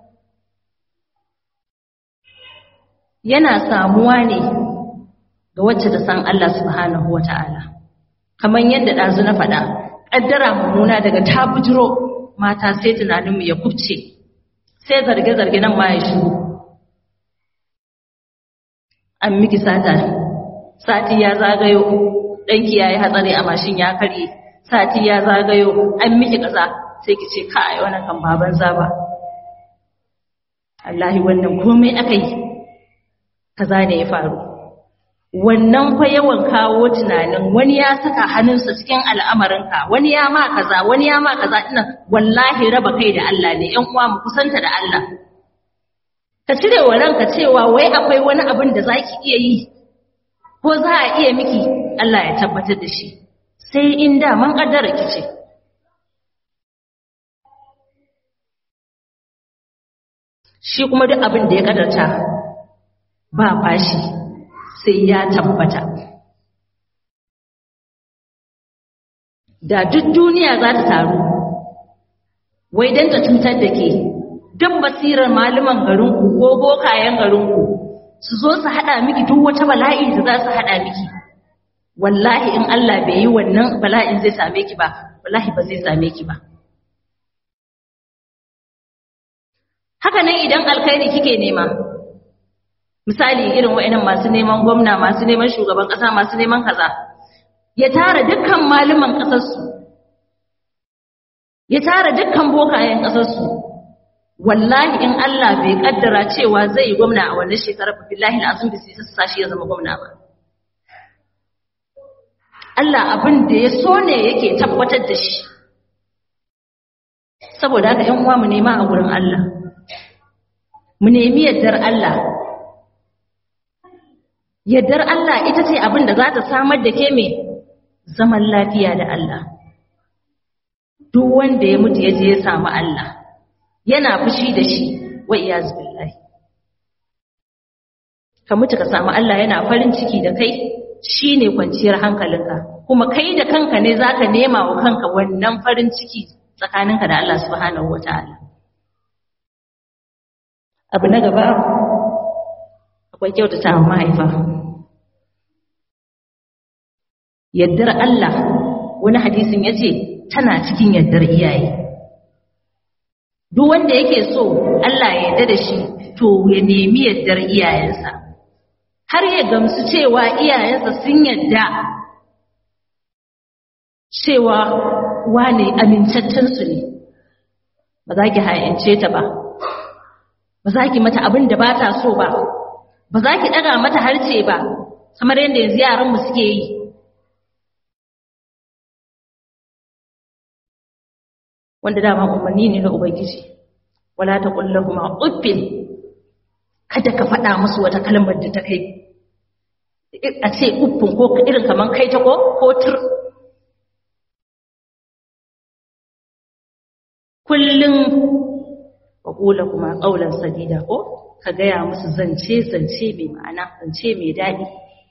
yana samuwa ne ga wacce ta san Allah subhanahu wata'ala kamar yadda ɗazu na faɗa ƙaddara mummuna daga ta bujiro mata sai tunaninmu ya kubce sai zarge-zarge nan ma ya shigo an miki sata sati ya zagayo ɗanki ya yi hatsari a mashin ya karye sati ya zagayo an miki ƙasa sai ki ce kai wannan kan baban zaba Allahi wannan komai aka yi kaza ne ya faru wannan fa yawan kawo tunanin wani ya saka hannunsa cikin al'amarinka wani ya ma kaza wani ya ma kaza ina wallahi raba kai da Allah ne ƴan uwa mu kusanta da Allah ka cire wa ranka cewa wai akwai wani abin da zaki iya yi ko za a iya miki Allah ya tabbatar da shi sai in da man kaddara kice shi kuma duk abin da ya kaddarta ba fashi sai ya tabbata da duk duniya za ta taru wai dan ta cutar da ke duk basirar malaman garinku ko bokayen garinku su zo su hada miki duk wata bala'i da za su hada miki wallahi in Allah bai yi wannan bala'in zai same ki ba wallahi ba zai same ki ba haka nan idan alkhairi kike nema misali irin wa'annan masu neman gwamna masu neman shugaban kasa masu neman kaza ya tara dukkan malaman kasar su ya tara dukkan bokayen kasar su wallahi in Allah bai kaddara cewa zai yi gwamna a wannan shekarar billahi alazim bai sai sa shi ya zama gwamna ba Allah abin da ya so ne yake tabbatar da shi saboda haka ƴan uwa mu nema a gurin Allah mu nemi yaddar Allah yaddar Allah ita ce abin da za ta samar da ke me zaman lafiya da Allah duk wanda ya mutu ya je ya samu Allah yana fushi da shi wa iyaz billahi ka mutu ka samu Allah yana farin ciki da kai shine kwanciyar hankalinka kuma kai da kanka ne zaka nema wa kanka wannan farin ciki tsakaninka da Allah subhanahu wataala abu na gaba akwai kyautata wa mahaifa yaddar Allah wani hadisin yace tana cikin yaddar iyaye duk wanda yake so Allah ya yarda da shi to ya nemi yaddar iyayensa har ya gamsu cewa iyayensa sun yarda cewa wane amintaccen su ne ba za ki hayance ta ba ba za ki mata abin da ba ta so ba ba za ki daga mata harce ba kamar yadda yanzu yaranmu suke yi wanda dama umarni ne na ubangiji wala ta kullahuma uffin kada ka faɗa musu wata kalmar da ta kai a ce uffin ko irin kaman kai ta ko ko tur kullun wa kuma qaulan sadida ko ka gaya musu zance zance mai ma'ana zance mai daɗi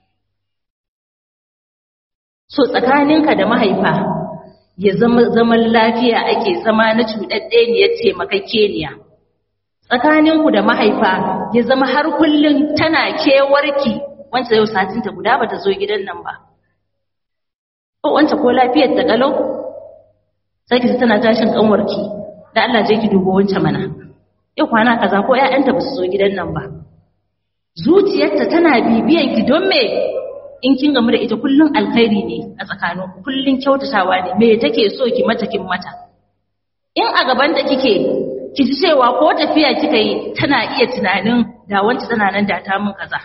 so tsakaninka da mahaifa ya zama zaman lafiya ake zama na cuɗaɗɗeniyar taimakakeniya tsakaninku da mahaifa ya zama har kullum tana kewarki wanda yau satinta guda ba ta zo gidan nan ba ko wanda ko lafiyar ta kalau sai ki tana tashin kanwarki da Allah je ki dubo wancan mana yau kwana kaza ko ƴaƴanta ba su zo gidan nan ba zuciyarta tana bibiyan ki don me in kin gamu da ita kullun alkhairi ne a tsakaninku kullun kyautatawa ne me take so ki mata kin mata in a gaban da kike ki ji cewa ko tafiya kika yi tana iya tunanin da wanda tana nan da ta mun kaza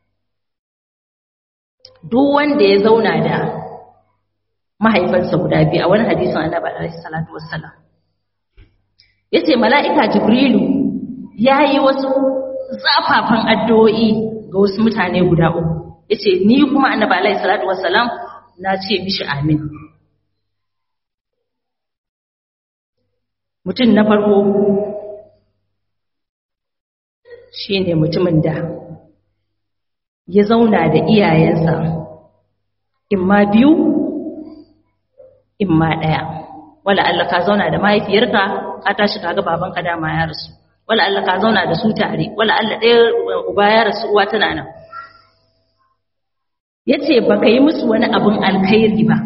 duk wanda ya zauna da mahaifansa guda biyu a wani hadisin Annabi alaihi salatu wassalam yace mala'ika Jibrilu yayi wasu zafafan addu'o'i ga wasu mutane guda uku yace ni kuma Annabi alaihi salatu wassalam na ce mishi amin mutum na farko shine mutumin da ya zauna da iyayensa imma biyu imma ɗaya wala Allah ka zauna da mahaifiyarka ka tashi kaga babanka dama ya rasu, wala Allah ka zauna da su tare, wala Allah ɗaya uba ya rasu uwa tana nan. Yace baka yi musu wani abun alkhairi ba,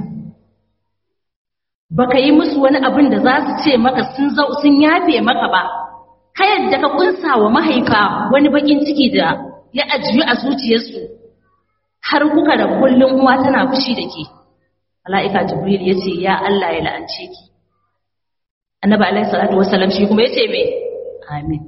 baka yi musu wani abun da za su ce maka sun zau sun yafe maka ba, ka yadda ka kunsa wa mahaifa wani bakin ciki da ya ajiyu a zuciyarsu har kuka da kullum uwa tana fushi da ke. Mala'ika Jibril ya ce, ya Allah ya la'ance ki. Annabi alaihi salatu wassalam shi kuma ya ce me? Amin.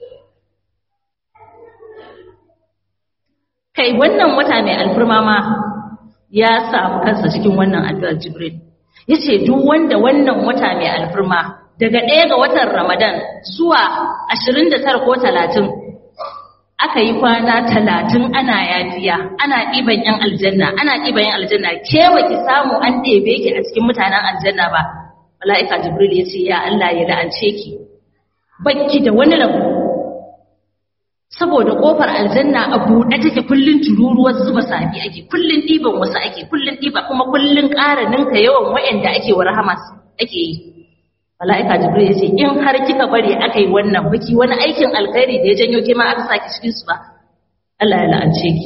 Kai wannan wata mai alfirma ma ya samu kansa cikin wannan addu'ar Jibril. Ya ce duk wanda wannan wata mai alfirma daga ɗaya ga watan Ramadan zuwa ashirin da tara ko talatin aka yi kwana talatin ana yafiya, ana ɗiban ‘yan aljanna, ana ɗiban ‘yan aljanna, ke ba ki samu an ɗebe ki a cikin mutanen aljanna ba. Mala'ika Jibril ya ce, ya Allah ya la'ance ki, bakki da wani rabu. Saboda ƙofar aljanna a buɗe take kullum tururuwar zuba sabi ake, kullum ɗiban wasu ake, kullum ɗiba kuma kullum ƙara ninka yawan waɗanda ake wa rahama ake yi. Mala'ika Jibril ya ce, in har kika bari aka yi wannan baki wani aikin alkhairi da ya janyo ke ma aka saki cikin su ba, Allah ya la'ance ki.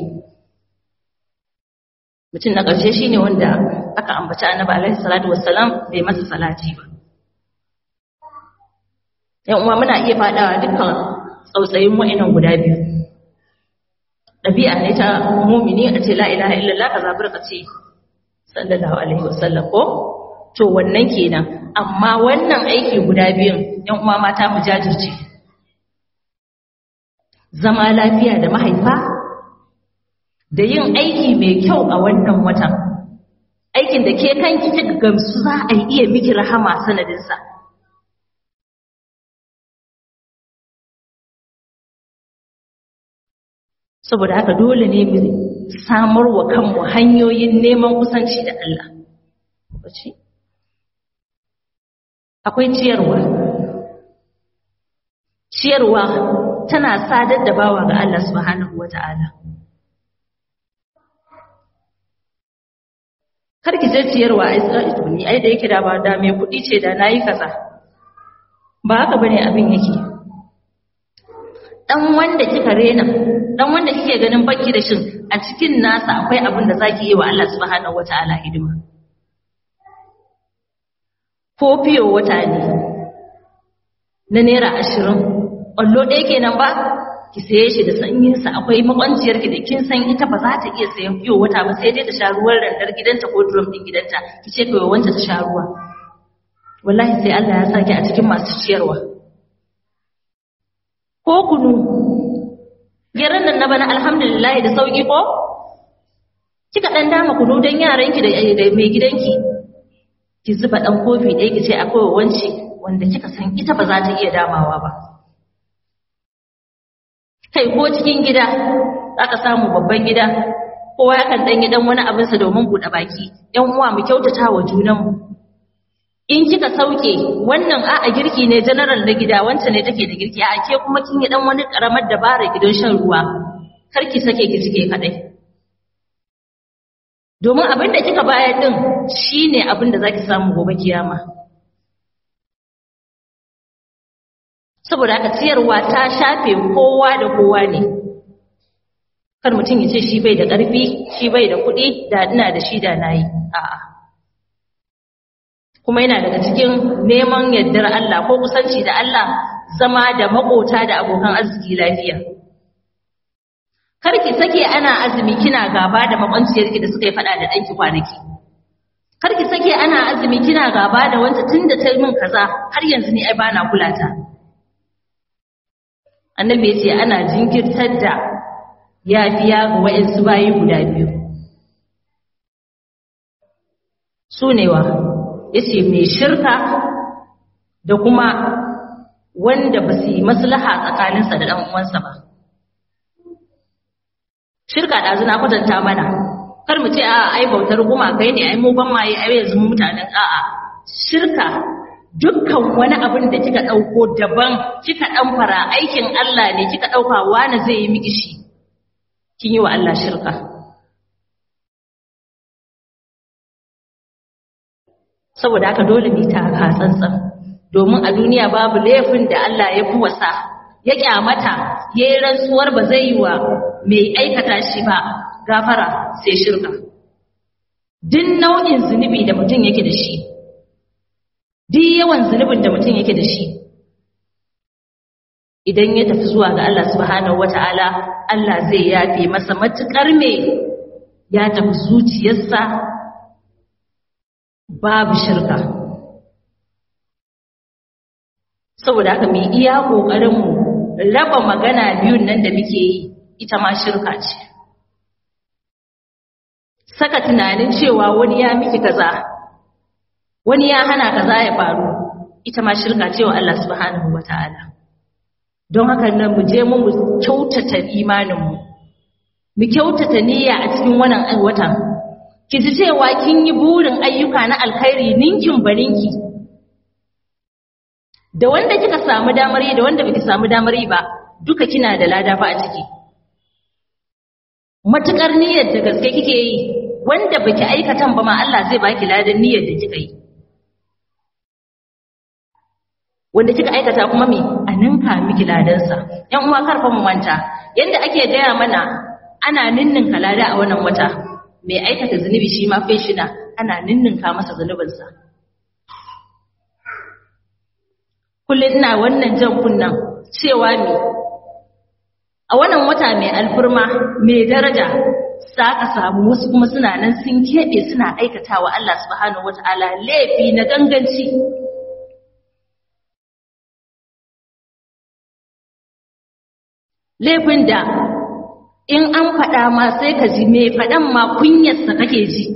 Mutum na ƙarshe shi ne wanda aka ambaci Annabi alaihi salatu wassalam bai masa salati ba. ‘Yan uwa muna iya faɗawa dukkan tsautsayin wa'inan guda biyu. Ɗabi'a ne ta mumini a ce la ilaha illallah ka zabura ka ce sallallahu alaihi wasallam ko? To wannan kenan. Amma wannan aiki guda biyun ‘yan uwa mata mu jajirce. Zama lafiya da mahaifa, da yin aiki mai kyau a wannan watan, aikin da ke kanki kika gamsu za a iya miki rahama sanadinsa. Saboda haka dole ne mu samar wa kanmu hanyoyin neman kusanci da Allah. Akwai ciyarwa. Ciyarwa tana sadar da bawa ga Allah subhanahu wa ta'ala. Kar ki je ciyarwa a Isra'ila ni ai da yake da ba da mai kuɗi ce da nayi kaza. Ba haka bane abin yake. Dan wanda kika rena, dan wanda kike ganin baki da shin a cikin nasa akwai abin da zaki yi wa Allah subhanahu wa ta'ala hidima. Ko fiye wata ne na naira ashirin ƙwallo ɗaya kenan ba ki saye shi da sanyinsa akwai makwanciyarki da kin san ita ba za ta iya sayan fiye wata ba sai dai ta sha ruwan randar gidanta ko drum ɗin gidanta ki ce kawai wanta ta sha ruwa wallahi sai Allah ya saki a cikin masu ciyarwa. Ko kunu geran nan na bana alhamdulillah da sauki ko kika ɗan dama kunu don yaranki da mai gidanki ki zuba ɗan kofi ɗaya ki ce akwai wance wanda kika san ita ba za ta iya damawa ba. Kai ko cikin gida aka samu babban gida kowa yakan ɗan yi ɗan wani abinsa domin buɗe baki. ‘Yan uwa mu kyautata wa junanmu. In kika sauke wannan a'a girki ne general na gida wancan ne take da girki a'a ke kuma kin yi ɗan wani ƙaramar dabara gidan shan ruwa kar ki sake ki cike kaɗai. Domin abin da kika bayar din shine abin da zaki samu gobe kiyama. Saboda haka ciyarwa ta shafe kowa da kowa ne. Kar mutum ya ce shi bai da ƙarfi, shi bai da kuɗi, da ina da shi da nayi. A'a. Kuma yana daga cikin neman yardar Allah ko kusanci da Allah zama da makota da abokan arziki lafiya. Kar ki sake ana azumi kina gaba da makwanciyarki da suka yi fada da danki kwanaki. Kar ki sake ana azumi kina gaba da wanda tunda ta yi min kaza har yanzu ni ai bana kula ta. Annabi ya ce ana jinkirtar da yafiya ga wayansu bayi guda biyu. Su ne wa yace mai shirka da kuma wanda ba su yi maslaha tsakaninsa da dan uwansa ba. Shirka da zina kwatanta mana kar mu ce a ai bautar gumakai ne ai mu ban ma yi ai yanzu mu mutanen a'a shirka dukkan wani abin da kika dauko daban kika dan fara aikin Allah ne kika dauka wani zai yi miki shi kin yi wa Allah shirka. saboda haka dole mu ta ka tsantsan domin a duniya babu laifin da Allah ya fi wasa ya kyamata yayin rantsuwar ba zai yi wa mai aikata shi ba gafara sai shirka. Duk nau'in zunubi da mutum yake da shi, duk yawan zunubin da mutum yake da shi, idan ya tafi zuwa ga Allah subhanahu wata'ala, Allah zai yafe masa matukar me ya tafi zuciyarsa babu shirka. Saboda haka mu iya kokarin mu raba magana biyun nan da muke yi, ita ma shirka ce. Saka tunanin cewa wani ya miki kaza, wani ya hana kaza ya faru, ita ma shirka ce wa Allah subhanahu wata'ala. Don haka nan mu je mu kyautata imaninmu, mu kyautata niyya a cikin wannan watan. Ki ji cewa kin yi burin ayyuka na alkhairi ninkin baninki. Da wanda kika samu damar yi da wanda baki samu damar yi ba, duka kina da lada fa a ciki. Matukar niyyar da gaske kike yi, wanda baki aikatan ba ma Allah zai baki ladan niyyar da kika yi. Wanda kika aikata kuma me a ninka miki ladansa. Yan uwa karfa mu manta, yanda ake gaya mana ana ninninka lada a wannan wata, mai aikata zunubi shi ma fai shina ana ninninka masa zunubinsa. Kullum ina wannan jan kunnan cewa me a wannan wata mai alfurma mai daraja za ka samu wasu kuma suna nan sun keɓe suna aikatawa Allah subhanahu wata'ala laifi na ganganci. Laifin da in an faɗa ma sai ka ji mai faɗan ma kunyarsa kake ji.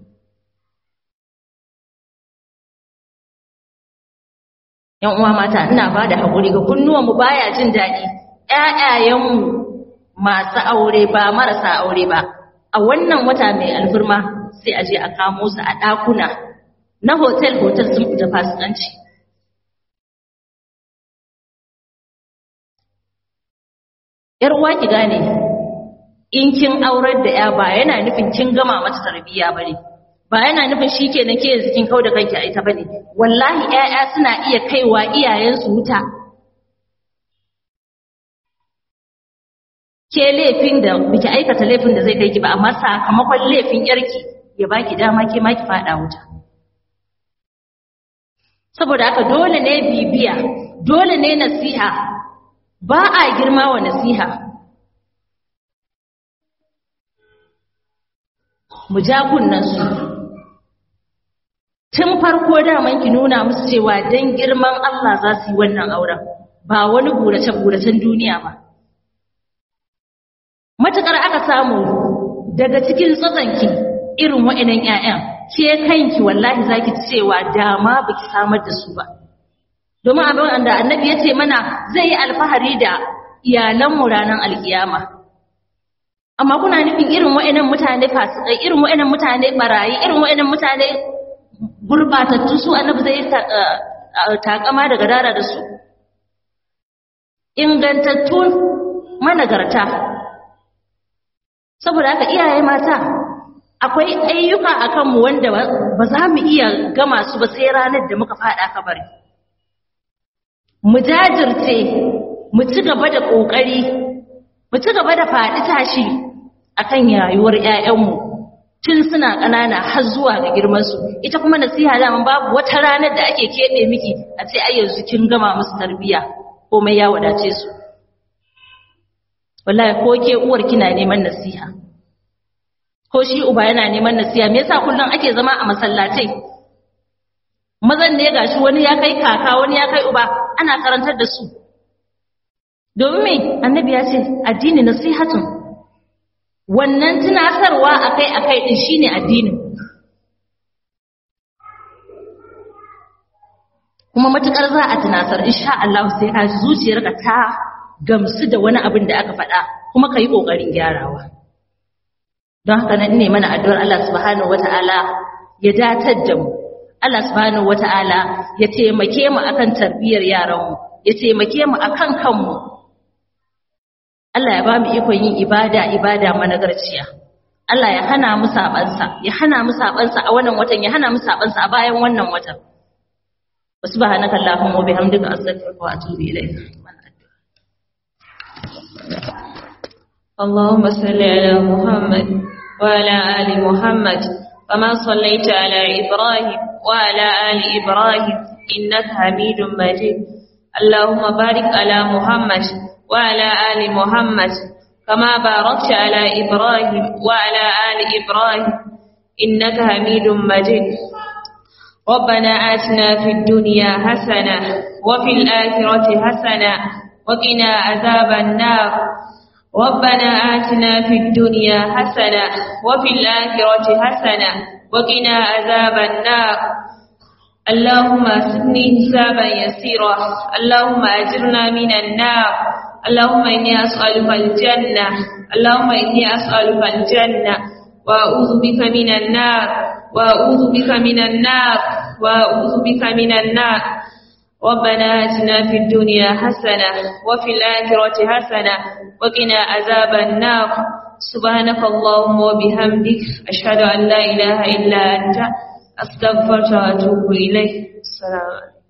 ‘Yan uwa mata ina ba da haƙuri ga kunnuwanmu baya jin daɗi, ‘ya'yayenmu masu aure ba marasa aure ba, a wannan wata mai alfirma sai a je a kamo su a ɗakuna na hotel-hotel sun fita fasikanci. ‘Yar uwa ki gane, in kin aurar da ‘ya ba yana nufin kin gama mata tarbiyya ba ne, ba yana nufin shi ke na ke yanzu kin kau da kanki a ita ba ne, wallahi ‘ya'ya suna iya kaiwa iyayensu wuta. Ke laifin da biki aikata laifin da zai kai ki ba, amma sakamakon laifin ‘yarki ya baki dama ke ma ki faɗa wuta. Saboda haka dole ne bibiya, dole ne nasiha, ba a girma wa nasiha. Mu ja kunnansu. Tun farko daman ki nuna musu cewa don girman Allah za su yi wannan auren, ba wani burace-buracen duniya ba. Matuƙar aka samu daga cikin tsatsanki irin wa'inan ‘ya'yan, ke kanki wallahi za ki cewa dama ba ki samar da su ba. Domin abin da annabi ya ce mana zai yi alfahari da iyalanmu ranar alkiyama. Amma kuna nufin irin wa'inan mutane fasikai, irin wa'inan mutane barayi, irin wa'inan mutane gurbatattu su annabi zai takama da gadara da su? Ingantattun managarta. Saboda haka iyaye mata, akwai ayyuka a kanmu wanda ba za mu iya gama su ba sai ranar da muka faɗa kabari. Mu jajirce, mu ci gaba da ƙoƙari, mu ci gaba da faɗi tashi akan rayuwar ‘ya'yanmu tun suna ƙanana har zuwa ga girmansu. Ita kuma nasiha daman babu wata ranar da ake keɓe miki a ce ai yanzu kin gama musu tarbiyya komai ya wadace su. Wallahi ko ke uwar kina neman nasiha, ko shi uba yana neman nasiha. Me yasa kullum ake zama a masallatai? Mazan ne gashi wani ya kai kaka, wani ya kai uba, ana karantar da su. Domin me annabi ya ce addini nasihatun. Wannan tunasarwa akai-akai din shine addinin. Kuma matukar za a tunasar insha Allah sai ka zuciyarka ta gamsu da wani abin da aka faɗa kuma ka yi ƙoƙarin gyarawa. Don haka nan ne mana addu'ar Allah subhanahu wata'ala ya datar da mu. Allah subhanahu wata'ala ya taimake mu akan tarbiyyar yaranmu, ya taimake mu akan kanmu. Allah ya ba mu ikon yin ibada ibada managarciya. Allah ya hana mu sabansa ya hana mu sabansa a wannan watan ya hana mu sabansa a bayan wannan watan subhanaka allahumma wa bihamdika astaghfiruka wa atubu ilayk اللهم صل على محمد وعلى آل محمد كما صليت على إبراهيم وعلى آل إبراهيم إنك حميد مجيد اللهم بارك على محمد وعلى آل محمد كما باركت على إبراهيم وعلى آل إبراهيم إنك حميد مجيد ربنا آتنا في الدنيا حسنة وفي الآخرة حسنة وقنا عذاب النار ربنا آتنا في الدنيا حسنة وفي الآخرة حسنة وقنا عذاب النار اللهم اسقني حسابا يسيرا اللهم أجرنا من النار اللهم إني أسألك الجنة اللهم إني أسألك الجنة وأعوذ بك من النار وأعوذ بك من النار وأعوذ بك من النار ربنا آتنا في الدنيا حسنة وفي الآخرة حسنة وقنا عذاب النار سبحانك اللهم وبحمدك أشهد أن لا إله إلا أنت أستغفرك وأتوب إليك السلام عليكم